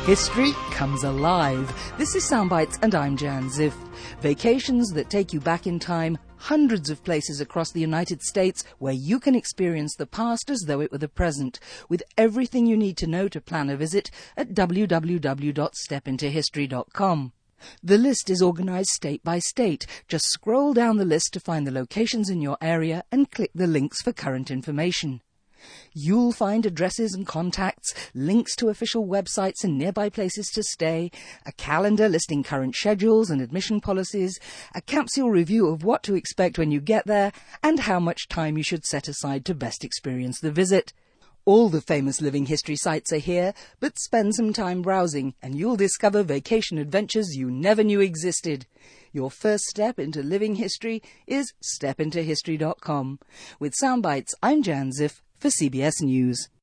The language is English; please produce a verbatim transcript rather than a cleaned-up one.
History comes alive. This is Soundbites and I'm Jan Ziff. Vacations that take you back in time, hundreds of places across the United States where you can experience the past as though it were the present, with everything you need to know to plan a visit at w w w dot step into history dot com. The list is organised state by state. Just scroll down the list to find the locations in your area and click the links for current information. You'll find addresses and contacts, links to official websites and nearby places to stay, a calendar listing current schedules and admission policies, a capsule review of what to expect when you get there, and how much time you should set aside to best experience the visit. All the famous living history sites are here, but spend some time browsing and you'll discover vacation adventures you never knew existed. Your first step into living history is step into history dot com. With Soundbites, I'm Jan Ziff for C B S News.